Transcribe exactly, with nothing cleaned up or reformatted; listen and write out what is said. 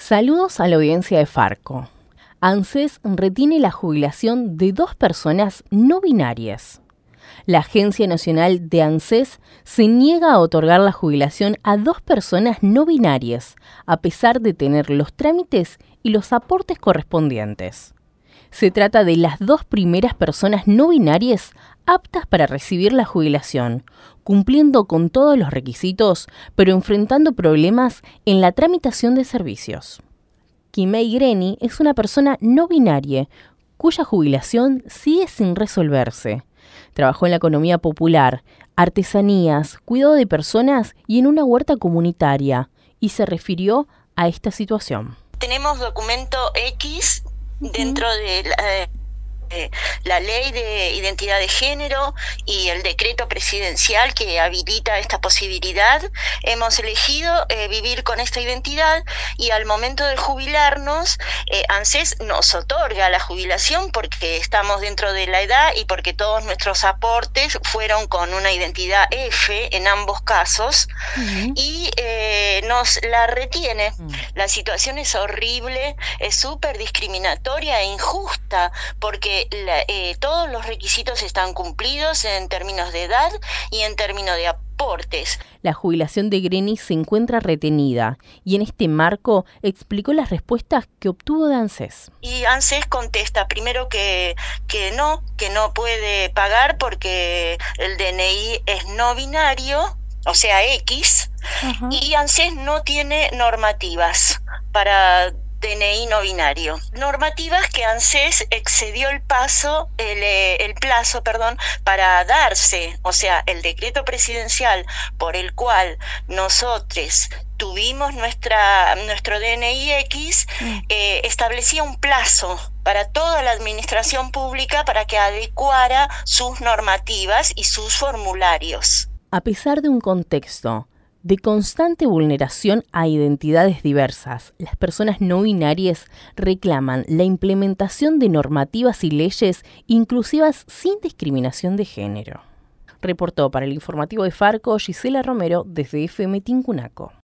Saludos a la audiencia de Farco. ANSES retiene la jubilación de dos personas no binarias. La Agencia Nacional de ANSES se niega a otorgar la jubilación a dos personas no binarias, a pesar de tener los trámites y los aportes correspondientes. Se trata de las dos primeras personas no binarias aptas para recibir la jubilación, cumpliendo con todos los requisitos, pero enfrentando problemas en la tramitación de servicios. Kimei Greni es una persona no binaria, cuya jubilación sigue sin resolverse. Trabajó en la economía popular, artesanías, cuidado de personas y en una huerta comunitaria, y se refirió a esta situación. Tenemos documento X dentro de la, eh, la ley de identidad de género y el decreto presidencial que habilita esta posibilidad. Hemos elegido eh, vivir con esta identidad y al momento de jubilarnos, eh, ANSES nos otorga la jubilación porque estamos dentro de la edad y porque todos nuestros aportes fueron con una identidad F en ambos casos. Uh-huh. y eh, nos la retiene. Uh-huh. La situación es horrible, es súper discriminatoria e injusta porque La, eh, todos los requisitos están cumplidos en términos de edad y en términos de aportes. La jubilación de Greni se encuentra retenida y en este marco explicó las respuestas que obtuvo de ANSES. Y ANSES contesta primero que, que no, que no puede pagar porque el D N I es no binario, o sea X, uh-huh. y ANSES no tiene normativas para D N I no binario. Normativas que ANSES excedió el paso, el, el plazo, perdón, para darse, o sea, el decreto presidencial por el cual nosotros tuvimos nuestra nuestro D N I X, mm. eh, establecía un plazo para toda la administración pública para que adecuara sus normativas y sus formularios. A pesar de un contexto de constante vulneración a identidades diversas, las personas no binarias reclaman la implementación de normativas y leyes inclusivas sin discriminación de género. Reportó para el informativo de Farco Gisela Romero desde F M Tincunaco.